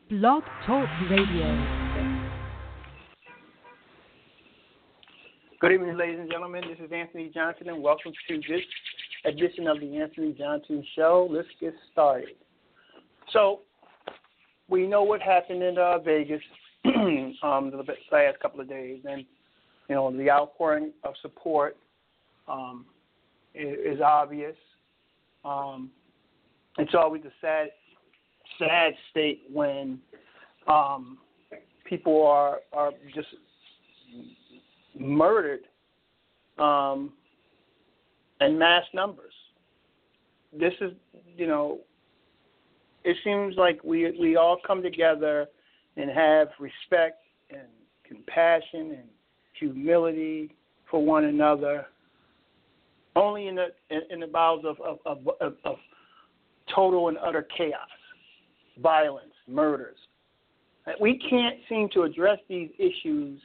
Blog Talk Radio. Good evening, ladies and gentlemen. This is Anthony Johnson, and welcome to this edition of the Anthony Johnson Show. Let's get started. So, we know what happened in Vegas the last couple of days, and the outpouring of support is obvious. It's always a sad state when people are just murdered in mass numbers. This is, it seems like we all come together and have respect and compassion and humility for one another, only in the bowels of total and utter chaos, violence, murders. We can't seem to address these issues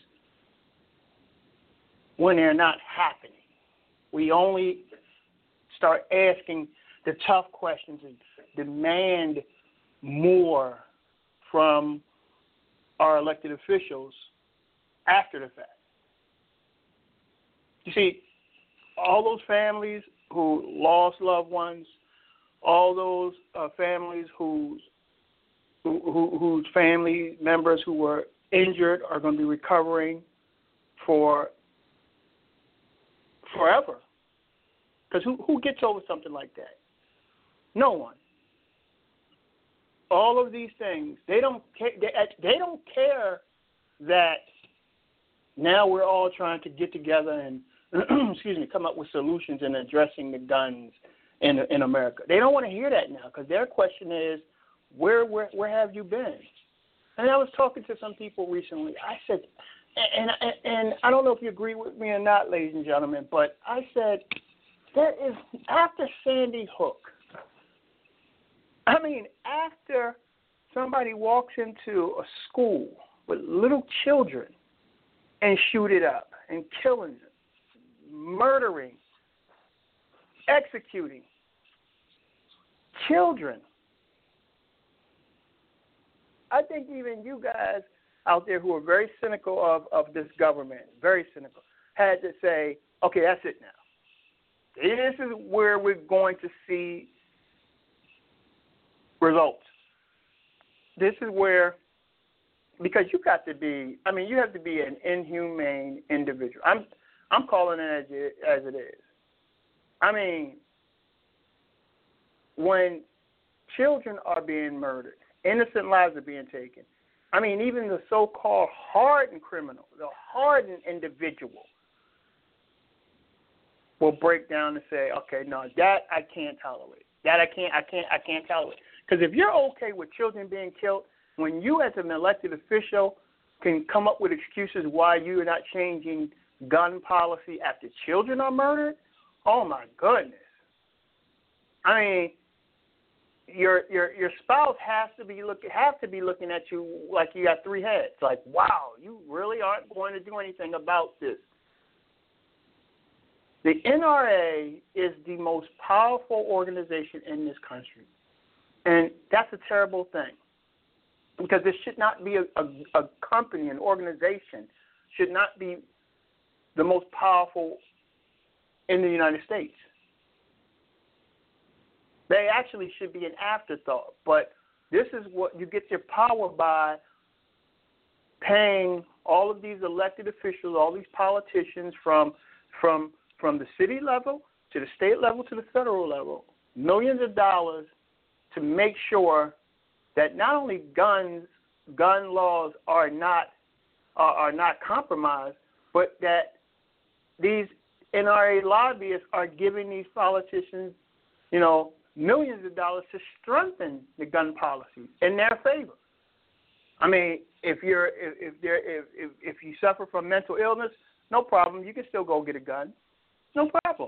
when they're not happening. We only start asking the tough questions and demand more from our elected officials after the fact. You see, all those families who lost loved ones, all those families whose family members who were injured are going to be recovering for forever. Because who gets over something like that? No one. All of these things, they don't care that now we're all trying to get together and come up with solutions in addressing the guns in America. They don't want to hear that now because their question is, where have you been? And I was talking to some people recently. I said, and I don't know if you agree with me or not, ladies and gentlemen, but I said, that is after Sandy Hook. After somebody walks into a school with little children and shoot it up and killing them, murdering, executing children. I think even you guys out there who are very cynical of this government, very cynical, had to say, okay, that's it now. This is where we're going to see results. This is where, because you have to be an inhumane individual. I'm calling it as it is. When children are being murdered, innocent lives are being taken. Even the so-called hardened criminal, the hardened individual, will break down and say, okay, no, that I can't tolerate. That I can't tolerate. Because if you're okay with children being killed, when you as an elected official can come up with excuses why you're not changing gun policy after children are murdered, oh my goodness. Your spouse has to be looking at you like you got three heads. Like, wow, you really aren't going to do anything about this. The NRA is the most powerful organization in this country, and that's a terrible thing because this should not be a company, an organization, should not be the most powerful in the United States. They actually should be an afterthought, but this is what you get your power by paying all of these elected officials, all these politicians from the city level to the state level to the federal level, millions of dollars to make sure that not only gun laws are not compromised, but that these NRA lobbyists are giving these politicians, millions of dollars to strengthen the gun policy in their favor. If you suffer from mental illness, no problem. You can still go get a gun. No problem.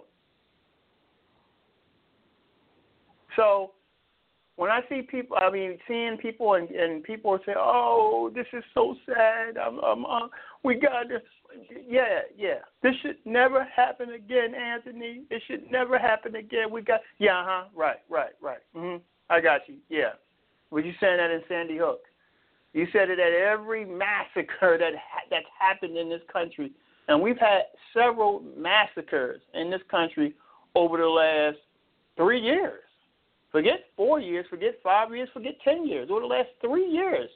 So when I see people, seeing people and people say, "Oh, this is so sad. We got this." Yeah. This should never happen again, Anthony. It should never happen again. Right. I got you. Yeah. Were you saying that in Sandy Hook? You said it at every massacre that's happened in this country. And we've had several massacres in this country over the last 3 years. Forget 4 years, forget 5 years, forget 10 years, over the last 3 years.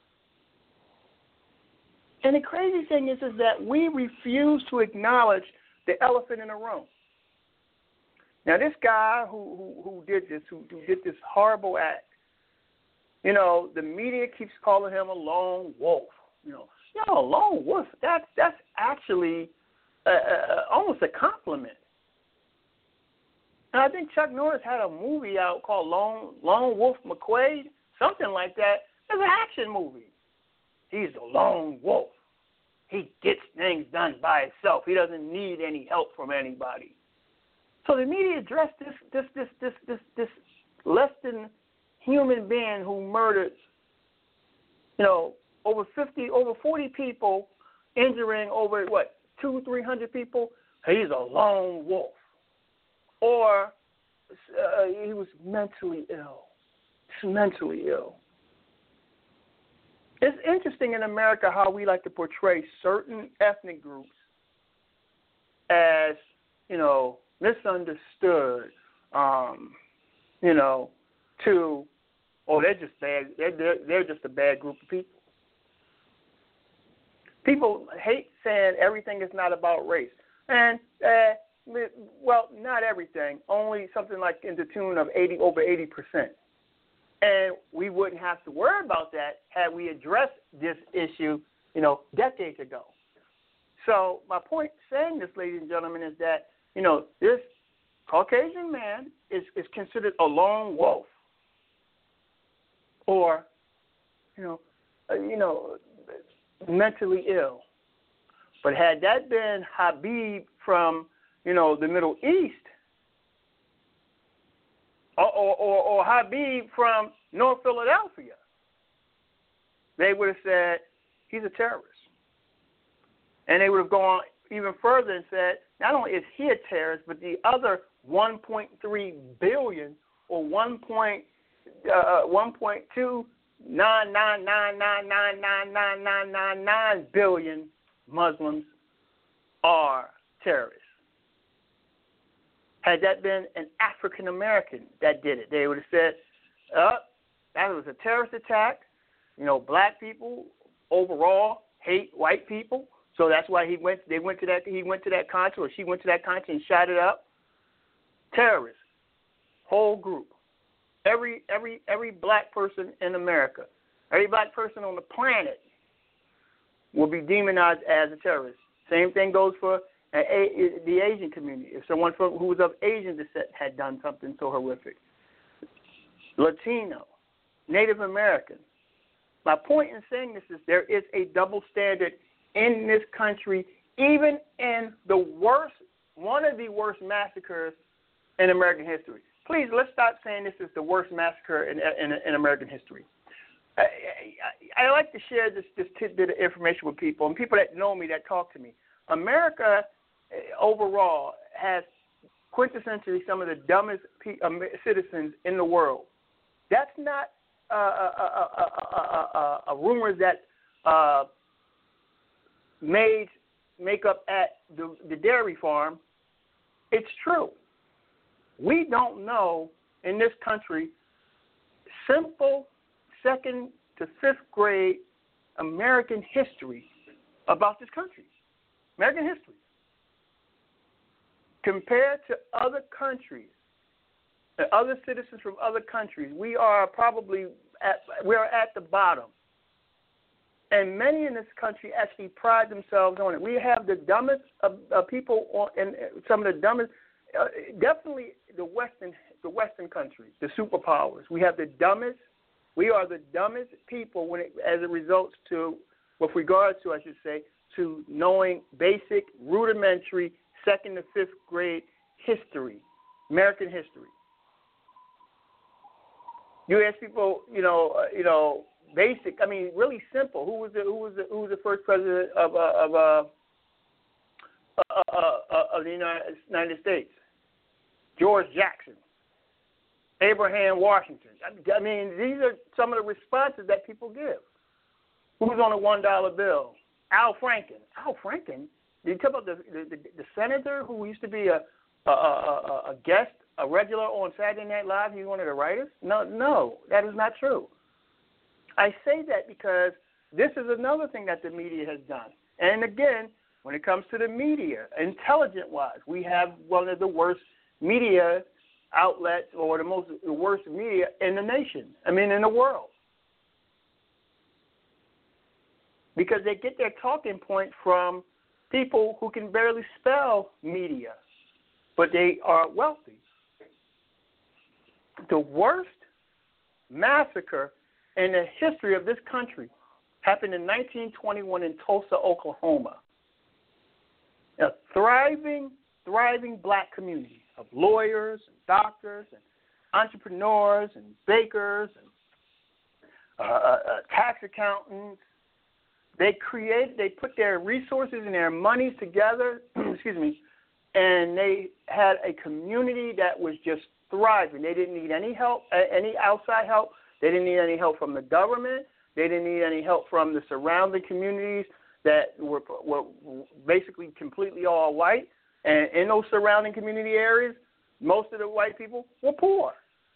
And the crazy thing is that we refuse to acknowledge the elephant in the room. Now, this guy who did this horrible act, you know, the media keeps calling him a lone wolf. You know, a lone wolf, that's actually almost a compliment. And I think Chuck Norris had a movie out called Lone Wolf McQuade, something like that. It's an action movie. He's a lone wolf. He gets things done by himself. He doesn't need any help from anybody. So the media addressed this less than human being who murdered, you know, over 40 people, injuring over 200-300 people. He's a lone wolf. Or he was mentally ill. He's mentally ill. It's interesting in America how we like to portray certain ethnic groups as, you know, misunderstood, you know, to, oh, they're just bad. They're just a bad group of people. People hate saying everything is not about race. And, well, not everything. Only something like in the tune of over 80%. And we wouldn't have to worry about that had we addressed this issue, you know, decades ago. So my point saying this, ladies and gentlemen, is that, you know, this Caucasian man is considered a lone wolf, or, you know, mentally ill. But had that been Habib from, you know, the Middle East, or Habib from North Philadelphia, they would have said he's a terrorist. And they would have gone even further and said not only is he a terrorist, but the other 1.3 billion or 1.29999999999 billion Muslims are terrorists. Had that been an African American that did it, they would have said, that was a terrorist attack. You know, black people overall hate white people, so that's why he went to that concert, or she went to that concert and shot it up. Terrorists, whole group. Every black person in America, every black person on the planet will be demonized as a terrorist. Same thing goes for the Asian community. If someone who was of Asian descent had done something so horrific. Latino, Native American. My point in saying this is there is a double standard in this country, even in the worst, one of the worst massacres in American history. Please, let's stop saying this is the worst massacre in American history. I like to share this tidbit of information with people, and people that know me, that talk to me. America overall has quintessentially some of the dumbest citizens in the world. That's not a rumor that make up at the dairy farm. It's true. We don't know in this country simple second to fifth grade American history about this country. American history. Compared to other countries, other citizens from other countries, we are probably at the bottom. And many in this country actually pride themselves on it. We have the dumbest people, and some of the dumbest. Definitely the Western countries, the superpowers. We have the dumbest. We are the dumbest people as it results to, with regards to, I should say, to knowing basic, rudimentary, second to fifth grade history, American history. You ask people, basic. I mean, really simple. Who was the first president of the United States? George Jackson, Abraham Washington. I mean, these are some of the responses that people give. Who's on a $1 bill? Al Franken. Al Franken? Did you talk about the senator who used to be a guest, a regular on Saturday Night Live? He was one of the writers? No, that is not true. I say that because this is another thing that the media has done. And again, when it comes to the media, intelligent-wise, we have one of the worst media outlets or the worst media in the nation. In the world. Because they get their talking point from people who can barely spell media, but they are wealthy. The worst massacre in the history of this country happened in 1921 in Tulsa, Oklahoma. A thriving black community of lawyers and doctors and entrepreneurs and bakers and tax accountants. They put their resources and their monies together, and they had a community that was just thriving. They didn't need any help, any outside help. They didn't need any help from the government. They didn't need any help from the surrounding communities that were basically completely all white. And in those surrounding community areas, most of the white people were poor.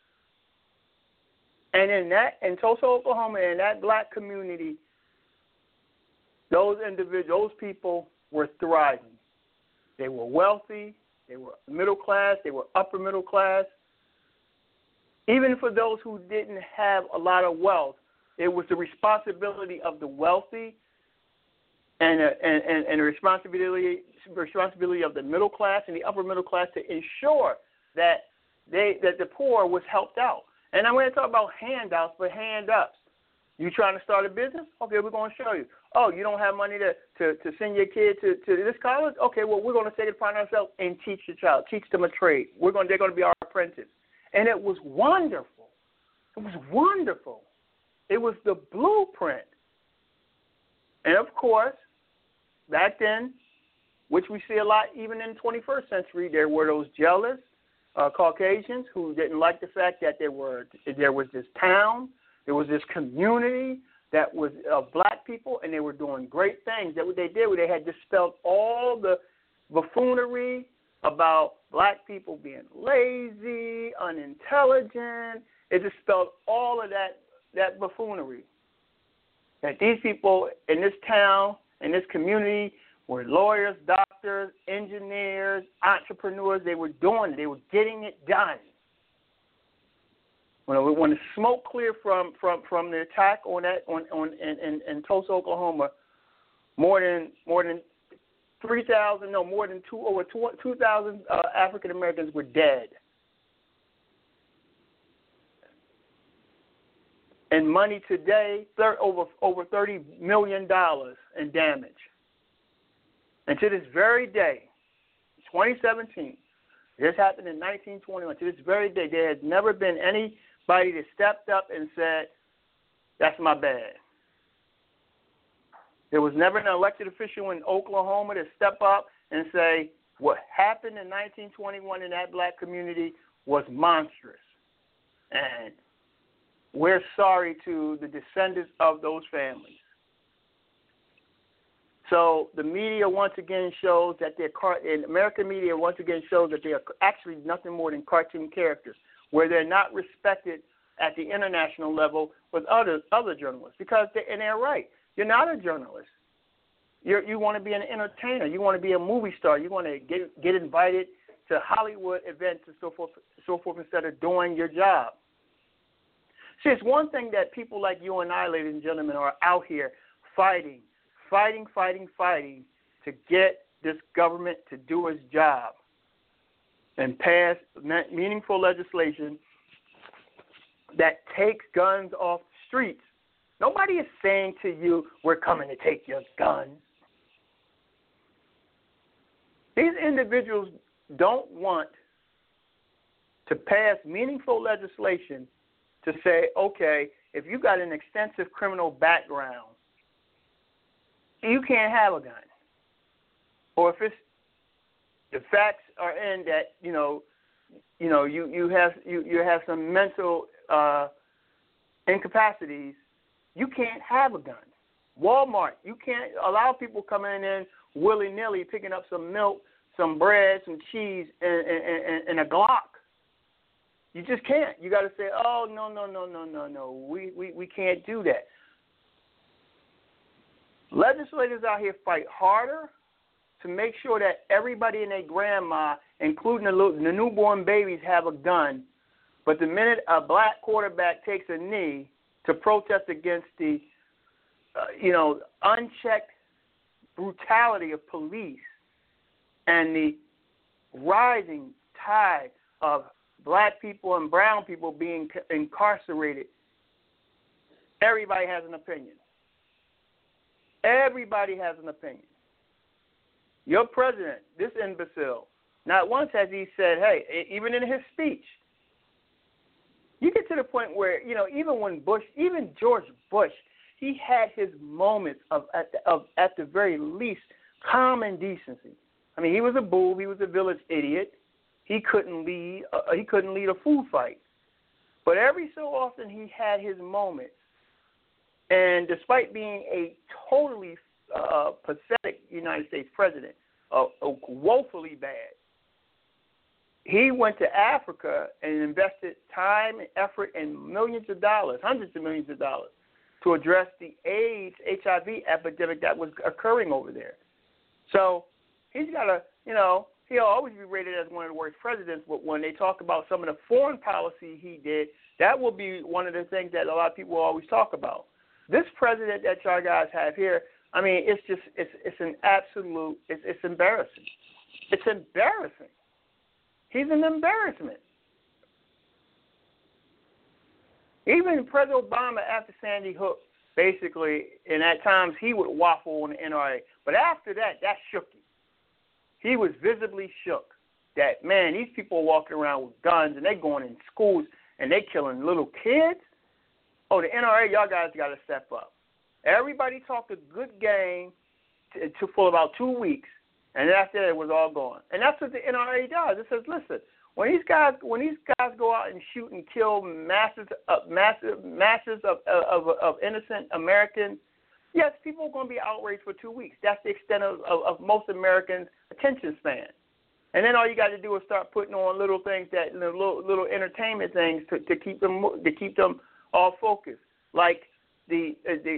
And in Tulsa, Oklahoma, in that black community, those people were thriving. They were wealthy. They were middle class. They were upper middle class. Even for those who didn't have a lot of wealth, it was the responsibility of the wealthy and the responsibility of the middle class and the upper middle class to ensure that the poor was helped out. And I'm going to talk about handouts, but hand-ups. You trying to start a business? Okay, we're going to show you. Oh, you don't have money to send your kid to this college? Okay, well, we're going to take it upon ourselves and teach your child, teach them a trade. They're going to be our apprentice. And it was wonderful. It was wonderful. It was the blueprint. And, of course, back then, which we see a lot even in the 21st century, there were those jealous Caucasians who didn't like the fact that there was this town, there was this community that was black people, and they were doing great things. That what they did, they had dispelled all the buffoonery about black people being lazy, unintelligent. It dispelled all of that buffoonery. That these people in this town, in this community, were lawyers, doctors, engineers, entrepreneurs. They were doing it. They were getting it done. When the smoke cleared from the attack in Tulsa, Oklahoma, more than 2,000 African Americans were dead. And money today, over $30 million in damage. And to this very day, 2017, this happened in 1921. To this very day, there has never been anybody that stepped up and said, "That's my bad." There was never an elected official in Oklahoma to step up and say, what happened in 1921 in that black community was monstrous. And we're sorry to the descendants of those families. So the media once again shows that American media once again shows that they are actually nothing more than cartoon characters, where they're not respected at the international level with other journalists. And they're right. You're not a journalist. You want to be an entertainer. You want to be a movie star. You want to get invited to Hollywood events and so forth instead of doing your job. See, it's one thing that people like you and I, ladies and gentlemen, are out here fighting to get this government to do its job and pass meaningful legislation that takes guns off the streets. Nobody is saying to you, we're coming to take your guns. These individuals don't want to pass meaningful legislation to say, okay, if you got an extensive criminal background, you can't have a gun. Or if the facts are in that, you have some mental incapacities, you can't have a gun. Walmart, you can't allow people coming in willy-nilly, picking up some milk, some bread, some cheese, and a Glock. You just can't. You got to say, oh, no. We can't do that. Legislators out here fight harder to make sure that everybody and their grandma, including the newborn babies, have a gun. But the minute a black quarterback takes a knee to protest against the, unchecked brutality of police and the rising tide of black people and brown people being incarcerated, everybody has an opinion. Everybody has an opinion. Your president, this imbecile, not once has he said, hey, even in his speech, you get to the point where, even George Bush, he had his moments of at the very least, common decency. I mean, he was a boob. He was a village idiot. He couldn't lead a food fight. But every so often he had his moments. And despite being a totally pathetic United States president, woefully bad, he went to Africa and invested time and effort and millions of dollars, hundreds of millions of dollars, to address the AIDS, HIV epidemic that was occurring over there. So he's got to, he'll always be rated as one of the worst presidents, but when they talk about some of the foreign policy he did, that will be one of the things that a lot of people will always talk about. This president that y'all guys have here, I mean, it's an absolute, it's embarrassing. It's embarrassing. He's an embarrassment. Even President Obama, after Sandy Hook, basically, and at times he would waffle on the NRA. But after that shook him. He was visibly shook that, man, these people are walking around with guns and they going in schools and they killing little kids. Oh, the NRA, y'all guys got to step up. Everybody talked a good game for about 2 weeks, and after that it was all gone. And that's what the NRA does. It says, listen, when these guys go out and shoot and kill masses of innocent Americans, yes, people are going to be outraged for 2 weeks. That's the extent of most Americans' attention span. And then all you got to do is start putting on little things little entertainment things to keep them all focused, like the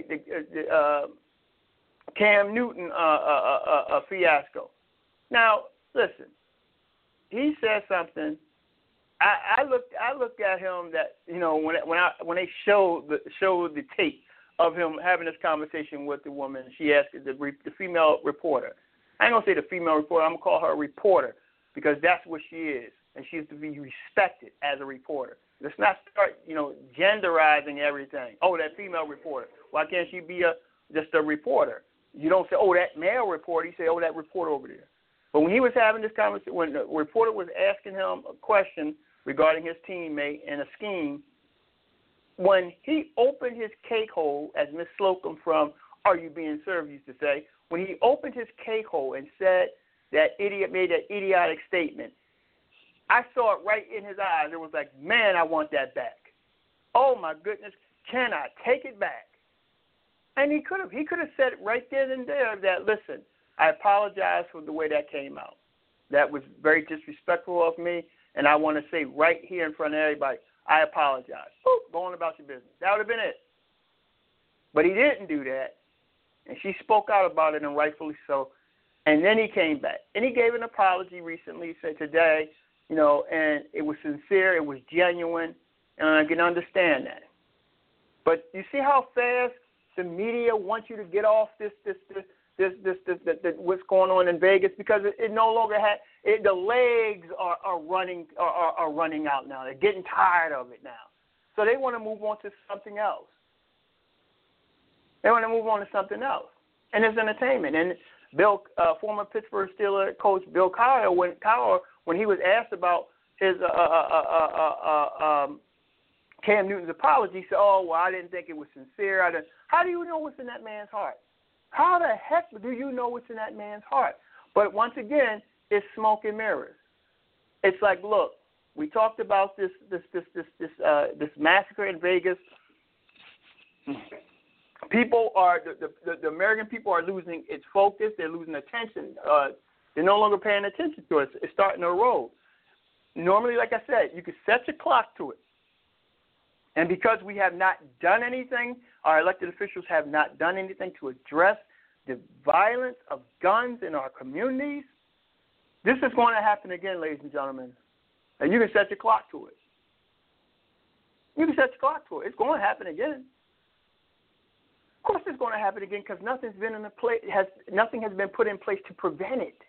Cam Newton fiasco. Now, listen, he said something. I looked at him that when they showed the tape of him having this conversation with the woman, she asked the female reporter. I ain't gonna say the female reporter. I'm gonna call her a reporter because that's what she is, and she is to be respected as a reporter. Let's not start, genderizing everything. Oh, that female reporter. Why can't she be just a reporter? You don't say, oh, that male reporter. You say, oh, that reporter over there. But when he was having this conversation, when the reporter was asking him a question regarding his teammate and a scheme, when he opened his cake hole, as Miss Slocum from Are You Being Served used to say, when he opened his cake hole and said made that idiotic statement, I saw it right in his eyes. It was like, man, I want that back. Oh, my goodness, can I take it back? And he could have said right then and there that, listen, I apologize for the way that came out. That was very disrespectful of me, and I want to say right here in front of everybody, I apologize. Boop, go on about your business. That would have been it. But he didn't do that, and she spoke out about it, and rightfully so. And then he came back, and he gave an apology recently. He said today, and it was sincere, it was genuine, and I can understand that. But you see how fast the media wants you to get off this what's going on in Vegas, because it no longer the legs are running out now. They're getting tired of it now, so they want to move on to something else. They want to move on to something else, and it's entertainment. And former Pittsburgh Steelers coach Bill Cowher, when he was asked about his Cam Newton's apology, he said, "Oh, well, I didn't think it was sincere." How do you know what's in that man's heart? How the heck do you know what's in that man's heart? But once again, it's smoke and mirrors. It's like, look, we talked about this massacre in Vegas People are the American people are losing its focus. They're losing attention. They're no longer paying attention to it. It's starting to erode. Normally, like I said, you can set your clock to it. And because we have not done anything, our elected officials have not done anything to address the violence of guns in our communities, this is going to happen again, ladies and gentlemen. And you can set your clock to it. You can set your clock to it. It's going to happen again. Of course, it's going to happen again because nothing has been put in place to prevent it.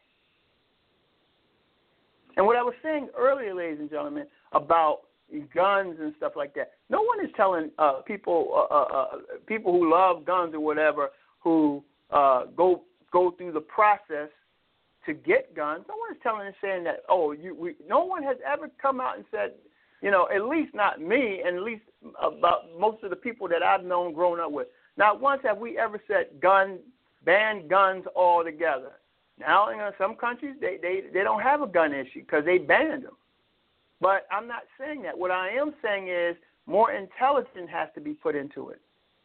And what I was saying earlier, ladies and gentlemen, about guns and stuff like that, no one is telling people who love guns or whatever who go through the process to get guns. No one is telling and saying that. No one has ever come out and said, at least not me, and at least about most of the people that I've known growing up with. Not once have we ever said ban guns altogether. Now, some countries, they don't have a gun issue because they banned them. But I'm not saying that. What I am saying is more intelligence has to be put into it.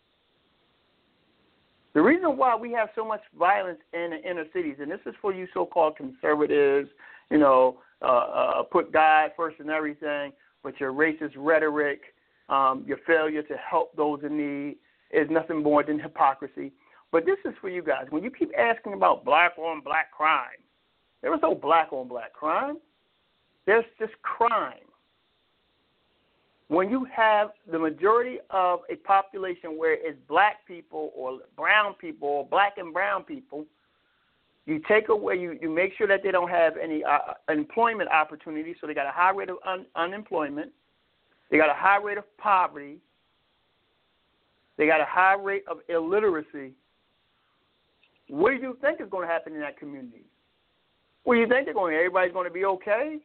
The reason why we have so much violence in the inner cities, and this is for you so-called conservatives, put God first in everything, but your racist rhetoric, your failure to help those in need is nothing more than hypocrisy. But this is for you guys. When you keep asking about black-on-black crime, there is no black-on-black crime. There's just crime. When you have the majority of a population where it's black people or brown people or black and brown people, you take away, you make sure that they don't have any employment opportunities, so they got a high rate of unemployment. They got a high rate of poverty. They got a high rate of illiteracy. What do you think is going to happen in that community? What do you think everybody's going to be okay?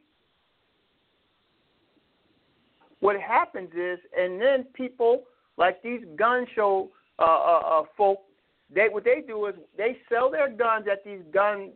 What happens is, and then people like these gun show folk, what they do is they sell their guns at these gun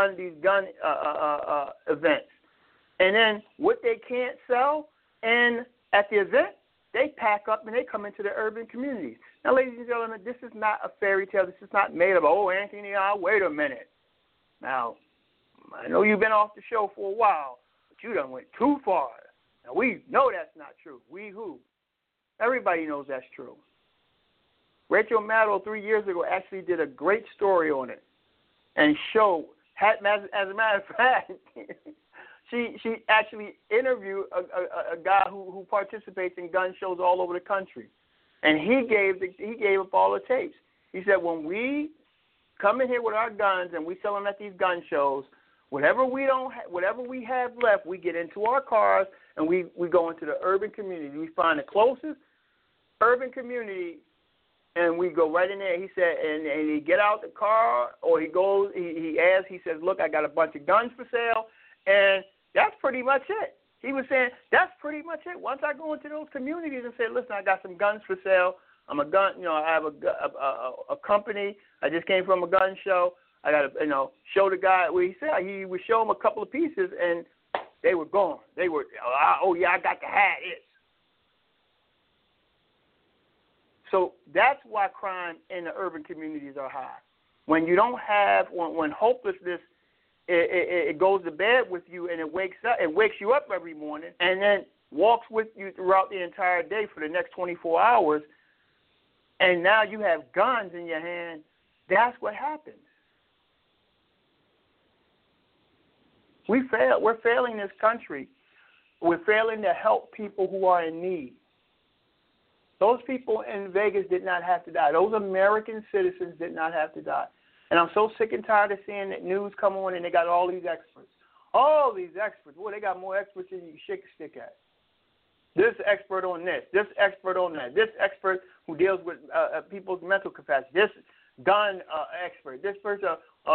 events, and then what they can't sell and at the event, they pack up and they come into the urban communities. Now, ladies and gentlemen, this is not a fairy tale. This is not made up. Anthony, wait a minute. Now, I know you've been off the show for a while, but you done went too far. Now, we know that's not true. We who? Everybody knows that's true. Rachel Maddow 3 years ago actually did a great story on it and showed, as a matter of fact, she actually interviewed a guy who participates in gun shows all over the country. And he gave up all the tapes. He said, when we come in here with our guns and we sell them at these gun shows, whatever we have left, we get into our cars and we go into the urban community. We find the closest urban community and we go right in there. He said, and he get out the car or he goes, he asks, he says, look, I got a bunch of guns for sale, and that's pretty much it. He was saying, that's pretty much it. Once I go into those communities and say, listen, I got some guns for sale. I'm a gun, I have a company. I just came from a gun show. I got to, show the guy where he said he would show him a couple of pieces, and they were gone. They were, I got to have it. So that's why crime in the urban communities are high. When you don't have, when hopelessness, it goes to bed with you and it wakes you up every morning and then walks with you throughout the entire day for the next 24 hours, and now you have guns in your hand, that's what happens. We're failing this country. We're failing to help people who are in need. Those people in Vegas did not have to die. Those American citizens did not have to die. And I'm so sick and tired of seeing that news come on and they got all these experts. All these experts. Boy, they got more experts than you can shake a stick at. This expert on this expert on that, this expert who deals with people's mental capacity, this gun expert, this person,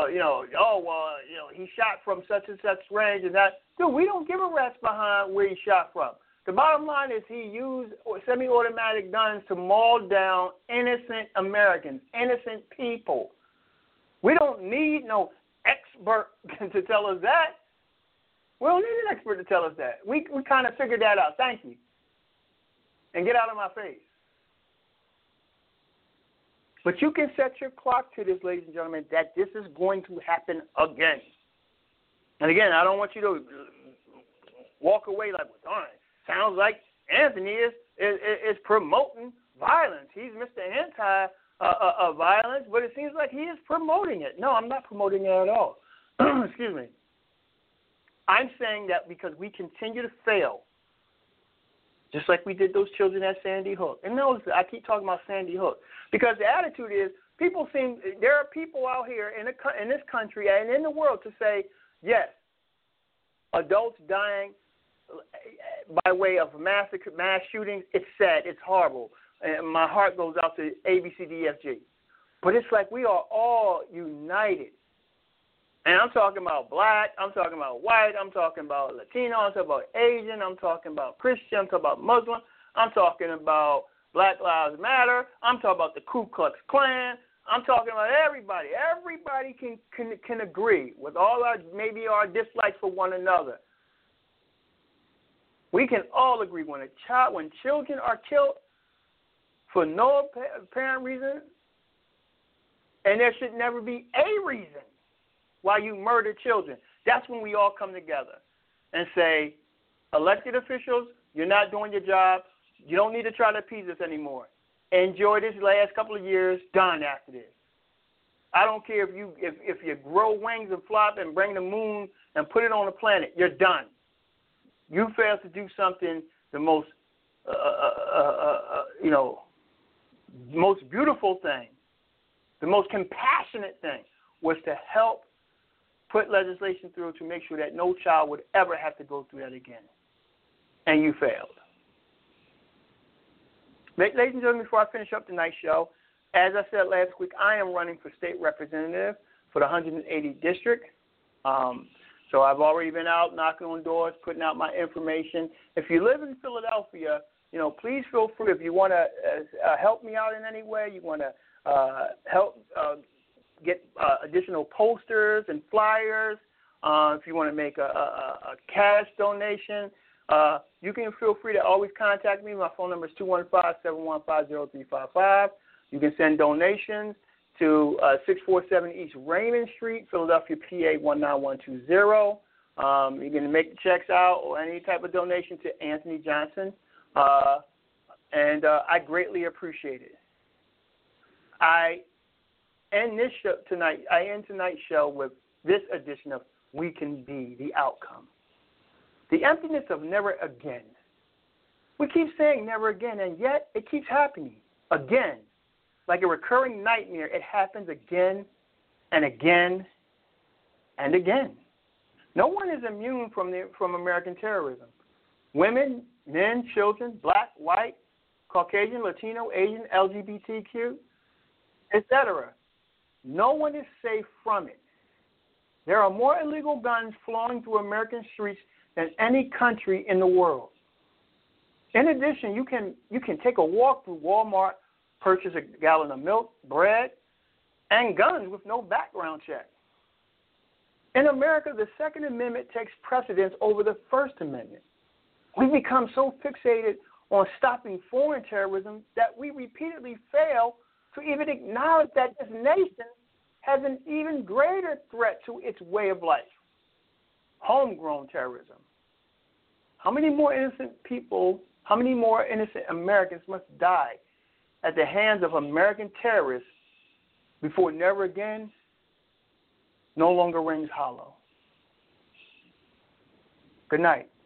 he shot from such and such range and that. Dude, we don't give a rat's behind where he shot from. The bottom line is he used semi-automatic guns to maul down innocent Americans, innocent people. We don't need no expert to tell us that. We don't need an expert to tell us that. We kind of figured that out. Thank you. And get out of my face. But you can set your clock to this, ladies and gentlemen, that this is going to happen again. And again, I don't want you to walk away like, well, darn, sounds like Anthony is promoting violence. He's Mr. Anti-violence, but it seems like he is promoting it. No, I'm not promoting it at all. Excuse me. I'm saying that because we continue to fail, just like we did those children at Sandy Hook. And notice, I keep talking about Sandy Hook because the attitude is there are people out here in this country and in the world to say, yes, adults dying by way of mass shootings, it's sad, it's horrible. And my heart goes out to ABCDFG. But it's like we are all united. And I'm talking about black, I'm talking about white, I'm talking about Latino, I'm talking about Asian, I'm talking about Christian, I'm talking about Muslim, I'm talking about Black Lives Matter, I'm talking about the Ku Klux Klan, I'm talking about everybody. Everybody can agree with all our dislikes for one another. We can all agree when children are killed for no apparent reason, and there should never be a reason why you murder children. That's when we all come together and say, elected officials, you're not doing your job. You don't need to try to appease us anymore. Enjoy this last couple of years, done after this. I don't care if you grow wings and flop and bring the moon and put it on the planet. You're done. You failed to do something the most, most beautiful thing, the most compassionate thing was to help put legislation through to make sure that no child would ever have to go through that again. And you failed. Ladies and gentlemen, before I finish up tonight's show, as I said last week, I am running for state representative for the 180th district. So I've already been out knocking on doors, putting out my information. If you live in Philadelphia, please feel free. If you want to help me out in any way, you want to help get additional posters and flyers, if you want to make a cash donation, you can feel free to always contact me. My phone number is 215-715-0355. You can send donations to 647 East Raymond Street, Philadelphia, PA 19120. You can make the checks out or any type of donation to Anthony Johnson, and I greatly appreciate it. I end tonight's show with this edition of We Can Be the Outcome. The emptiness of never again. We keep saying never again, and yet it keeps happening again. Like a recurring nightmare, it happens again and again and again. No one is immune from American terrorism. Women, men, children, black, white, Caucasian, Latino, Asian, LGBTQ, etc. No one is safe from it. There are more illegal guns flowing through American streets than any country in the world. In addition, you can take a walk through Walmart, purchase a gallon of milk, bread, and guns with no background check. In America, the Second Amendment takes precedence over the First Amendment. We've become so fixated on stopping foreign terrorism that we repeatedly fail to even acknowledge that this nation has an even greater threat to its way of life, homegrown terrorism. How many more innocent Americans must die at the hands of American terrorists before never again no longer rings hollow? Good night.